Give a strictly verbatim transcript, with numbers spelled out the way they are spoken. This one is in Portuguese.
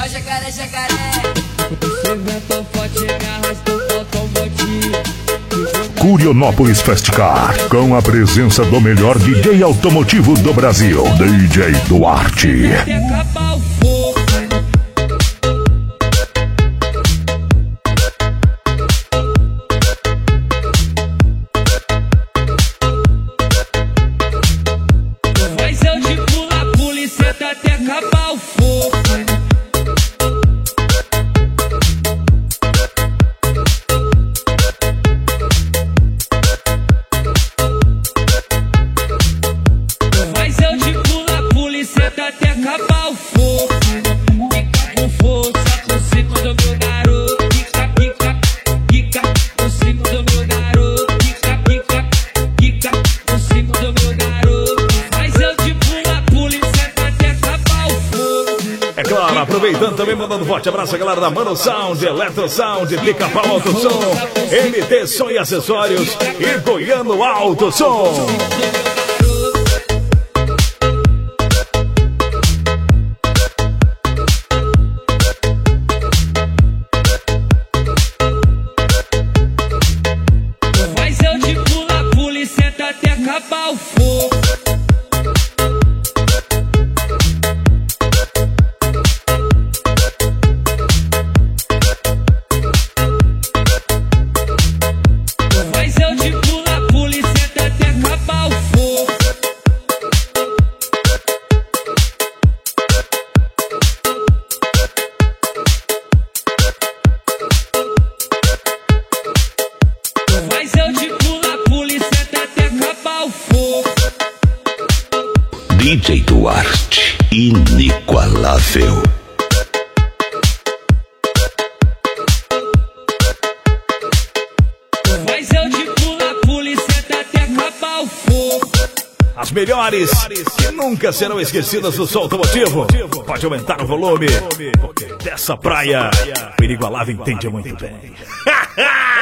ó jacaré, jacaré. Você inventou forte, me arrastou, faltou um motivo. Curionópolis Fast Car, com a presença do melhor D J automotivo do Brasil, D J Duarte. Até acabar o fogo. Mas eu te pula, pula e senta até acabar o fogo. Mas eu te pula, pula e senta até acabar o fogo. Fica com força por cima do meu garoto. Fica, fica, fica por cima do meu garoto. Fica, fica, fica por cima do meu garoto. Mas eu te pula, pula e senta até acabar o fogo. É claro, aproveitando também, mandando um forte abraço a galera da Mano Sound, Eletro Sound, Pica-Pau Alto Som, M T Som e Acessórios e Goiano Alto Som. Mas eu te pula, pula e senta até acabar o fogo. Mas eu te pula, pula e senta até acabar o fogo. Mas eu te pula, pula e senta até acabar o fogo. D J Duarte, inigualável. Mas eu te pula, pula e senta até acabar o fogo. As melhores que nunca serão esquecidas do som automotivo. Pode aumentar o volume, porque dessa praia o inigualável entende muito bem.